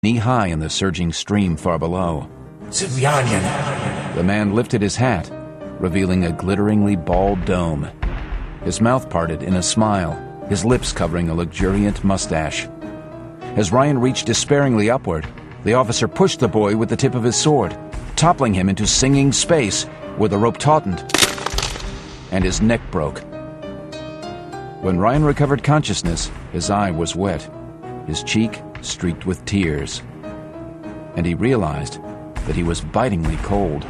knee-high in the surging stream far below. Semyonyan! The man lifted his hat, revealing a glitteringly bald dome. His mouth parted in a smile, his lips covering a luxuriant mustache. As Ryan reached despairingly upward, the officer pushed the boy with the tip of his sword, toppling him into singing space where the rope tautened, and his neck broke. When Ryan recovered consciousness, his eye was wet, his cheek streaked with tears, and he realized that he was bitingly cold.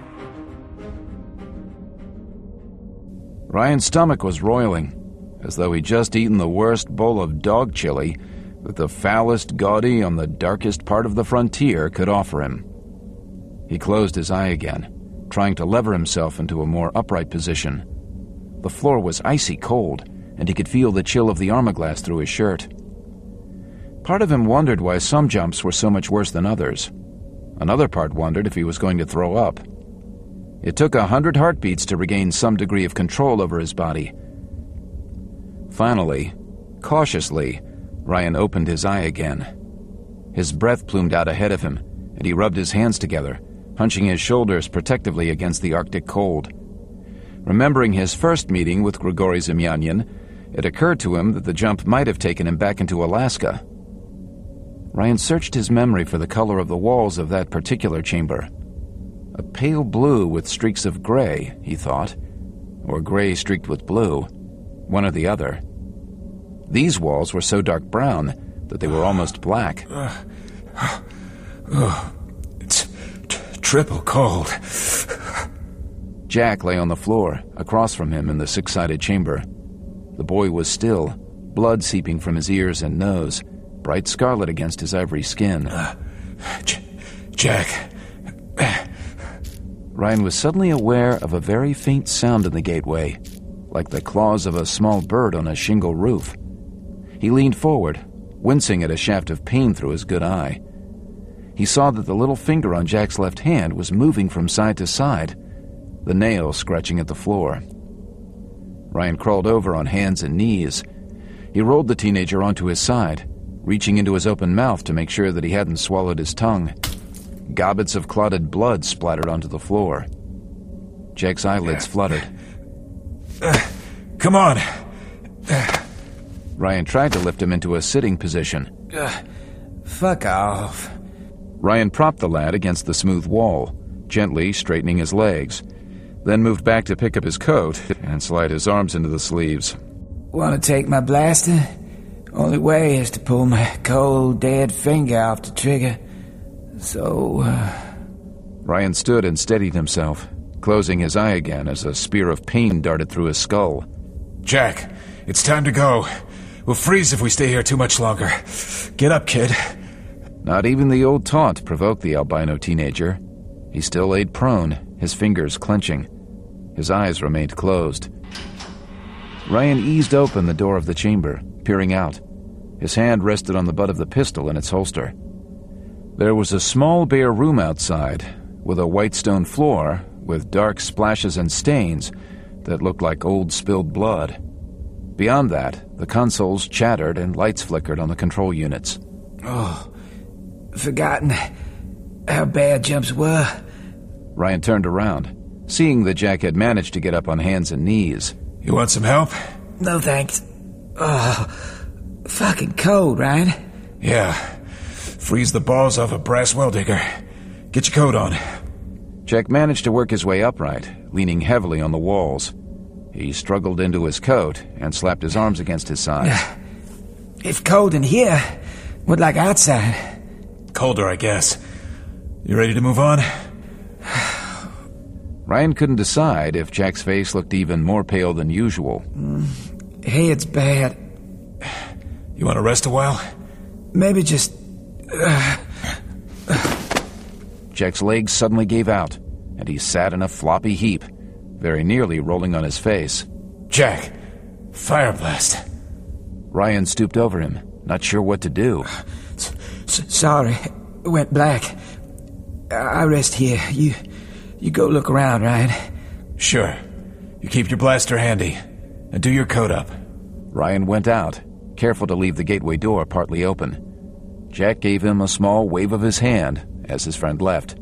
Ryan's stomach was roiling, as though he'd just eaten the worst bowl of dog chili that the foulest gaudy on the darkest part of the frontier could offer him. He closed his eye again, trying to lever himself into a more upright position. The floor was icy cold, and he could feel the chill of the armorglass through his shirt. Part of him wondered why some jumps were so much worse than others. Another part wondered if he was going to throw up. It took 100 heartbeats to regain some degree of control over his body. Finally, cautiously, Ryan opened his eye again. His breath plumed out ahead of him, and he rubbed his hands together, hunching his shoulders protectively against the Arctic cold. Remembering his first meeting with Grigory Semyonyan, it occurred to him that the jump might have taken him back into Alaska. Ryan searched his memory for the color of the walls of that particular chamber. A pale blue with streaks of gray, he thought, or gray streaked with blue, one or the other. These walls were so dark brown that they were almost black. It's triple cold. Jack lay on the floor, across from him in the six-sided chamber. The boy was still, blood seeping from his ears and nose, bright scarlet against his ivory skin. Jack. Ryan was suddenly aware of a very faint sound in the gateway, like the claws of a small bird on a shingle roof. He leaned forward, wincing at a shaft of pain through his good eye. He saw that the little finger on Jack's left hand was moving from side to side, the nail scratching at the floor. Ryan crawled over on hands and knees. He rolled the teenager onto his side, reaching into his open mouth to make sure that he hadn't swallowed his tongue. Gobbets of clotted blood splattered onto the floor. Jack's eyelids fluttered. Come on. Ryan tried to lift him into a sitting position. Fuck off. Ryan propped the lad against the smooth wall, gently straightening his legs, then moved back to pick up his coat and slide his arms into the sleeves. Want to take my blaster? Only way is to pull my cold, dead finger off the trigger. So, Ryan stood and steadied himself, closing his eye again as a spear of pain darted through his skull. Jack, it's time to go. We'll freeze if we stay here too much longer. Get up, kid. Not even the old taunt provoked the albino teenager. He still laid prone, his fingers clenching. His eyes remained closed. Ryan eased open the door of the chamber, peering out. His hand rested on the butt of the pistol in its holster. There was a small bare room outside, with a white stone floor, with dark splashes and stains that looked like old spilled blood. Beyond that, the consoles chattered and lights flickered on the control units. Oh, forgotten how bad jumps were. Ryan turned around, seeing that Jack had managed to get up on hands and knees. You want some help? No thanks. Oh, fucking cold, Ryan. Yeah. Freeze the balls off a brass well digger. Get your coat on. Jack managed to work his way upright, leaning heavily on the walls. He struggled into his coat and slapped his arms against his sides. If cold in here, what like outside? Colder, I guess. You ready to move on? Ryan couldn't decide if Jack's face looked even more pale than usual. Head's bad. You want to rest a while? Maybe just... Jack's legs suddenly gave out, and he sat in a floppy heap, very nearly rolling on his face. Jack, fire blast. Ryan stooped over him, not sure what to do. Sorry, it went black. I rest here. You go look around, Ryan. Sure. You keep your blaster handy, and do your coat up. Ryan went out, careful to leave the gateway door partly open. Jack gave him a small wave of his hand as his friend left.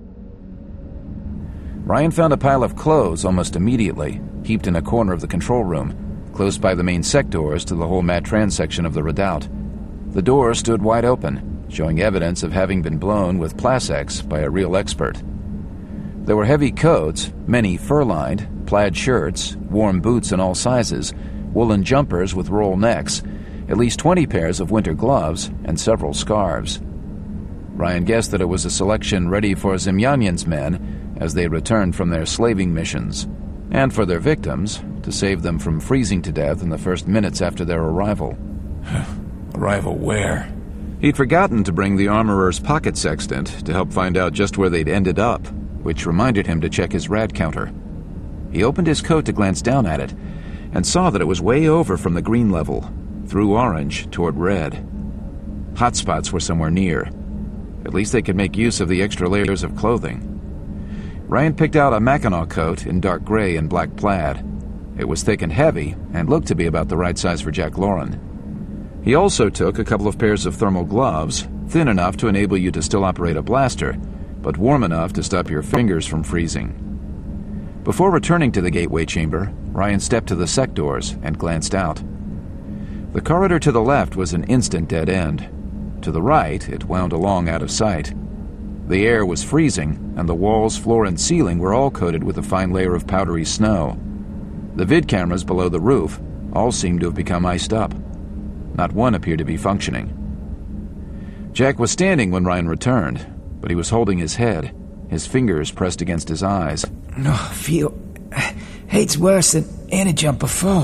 Ryan found a pile of clothes almost immediately, heaped in a corner of the control room, close by the main sectors to the whole Matran section of the Redoubt. The door stood wide open, showing evidence of having been blown with Plasex by a real expert. There were heavy coats, many fur-lined, plaid shirts, warm boots in all sizes, woolen jumpers with roll necks, at least 20 pairs of winter gloves, and several scarves. Ryan guessed that it was a selection ready for Zemlyanyan's men as they returned from their slaving missions, and for their victims, to save them from freezing to death in the first minutes after their arrival. Arrival where? He'd forgotten to bring the armorer's pocket sextant to help find out just where they'd ended up, which reminded him to check his rad counter. He opened his coat to glance down at it, and saw that it was way over from the green level, through orange toward red. Hotspots were somewhere near. At least they could make use of the extra layers of clothing. Ryan picked out a Mackinaw coat in dark gray and black plaid. It was thick and heavy, and looked to be about the right size for Jack Lauren. He also took a couple of pairs of thermal gloves, thin enough to enable you to still operate a blaster, but warm enough to stop your fingers from freezing. Before returning to the gateway chamber, Ryan stepped to the sectors and glanced out. The corridor to the left was an instant dead end. To the right, it wound along out of sight. The air was freezing, and the walls, floor, and ceiling were all coated with a fine layer of powdery snow. The vid cameras below the roof all seemed to have become iced up. Not one appeared to be functioning. Jack was standing when Ryan returned, but he was holding his head, his fingers pressed against his eyes. Hate's worse than any jump before.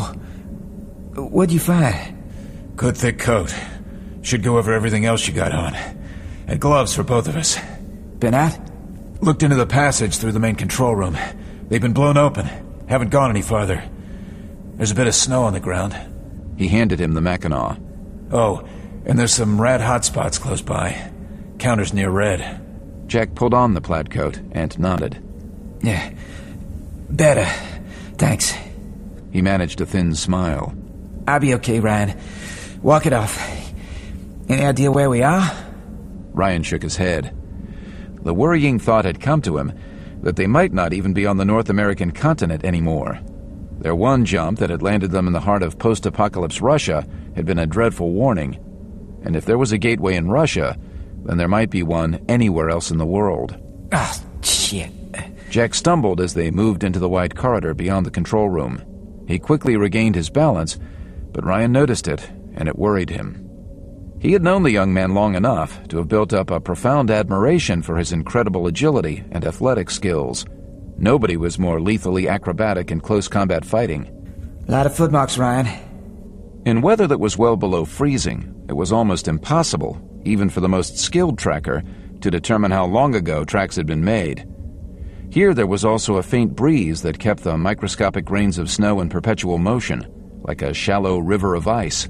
What'd you find? Good thick coat. Should go over everything else you got on. And gloves for both of us. Been out? Looked into the passage through the main control room. They've been blown open. Haven't gone any farther. There's a bit of snow on the ground. He handed him the Mackinaw. Oh, and there's some rad hotspots close by. Counters near red. Jack pulled on the plaid coat and nodded. Yeah. Better. Thanks. He managed a thin smile. I'll be okay, Ryan. Walk it off. Any idea where we are? Ryan shook his head. The worrying thought had come to him that they might not even be on the North American continent anymore. Their one jump that had landed them in the heart of post-apocalypse Russia had been a dreadful warning. And if there was a gateway in Russia, then there might be one anywhere else in the world. Ah, shit. Jack stumbled as they moved into the wide corridor beyond the control room. He quickly regained his balance, but Ryan noticed it, and it worried him. He had known the young man long enough to have built up a profound admiration for his incredible agility and athletic skills. Nobody was more lethally acrobatic in close combat fighting. A lot of footmarks, Ryan. In weather that was well below freezing, it was almost impossible, even for the most skilled tracker, to determine how long ago tracks had been made. Here there was also a faint breeze that kept the microscopic grains of snow in perpetual motion, like a shallow river of ice.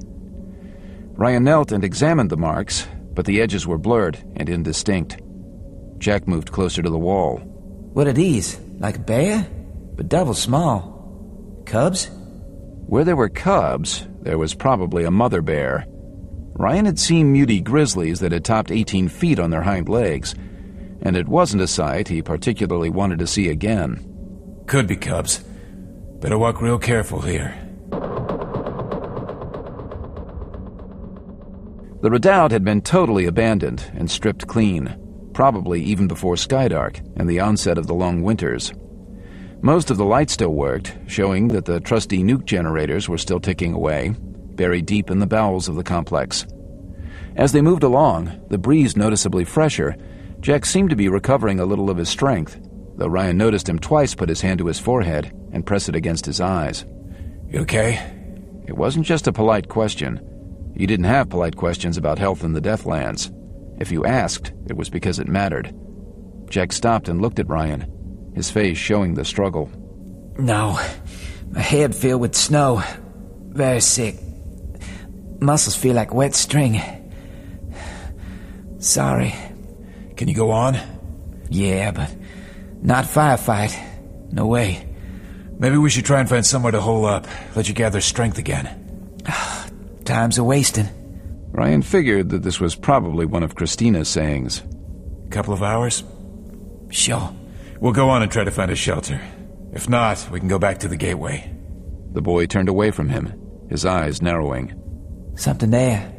Ryan knelt and examined the marks, but the edges were blurred and indistinct. Jack moved closer to the wall. What are these? Like a bear? But double small. Cubs? Where there were cubs, there was probably a mother bear. Ryan had seen muty grizzlies that had topped 18 feet on their hind legs, and it wasn't a sight he particularly wanted to see again. Could be cubs. Better walk real careful here. The Redoubt had been totally abandoned and stripped clean, probably even before Skydark and the onset of the long winters. Most of the lights still worked, showing that the trusty nuke generators were still ticking away, buried deep in the bowels of the complex. As they moved along, the breeze noticeably fresher, Jack seemed to be recovering a little of his strength, though Ryan noticed him twice put his hand to his forehead and press it against his eyes. You okay? It wasn't just a polite question. You didn't have polite questions about health in the Deathlands. If you asked, it was because it mattered. Jack stopped and looked at Ryan, his face showing the struggle. No. My head filled with snow. Very sick. Muscles feel like wet string. Sorry. Can you go on? Yeah, but not firefight. No way. Maybe we should try and find somewhere to hole up. Let you gather strength again. Time's a-wasting. Ryan figured that this was probably one of Christina's sayings. Couple of hours? Sure. We'll go on and try to find a shelter. If not, we can go back to the gateway. The boy turned away from him, his eyes narrowing. Something there.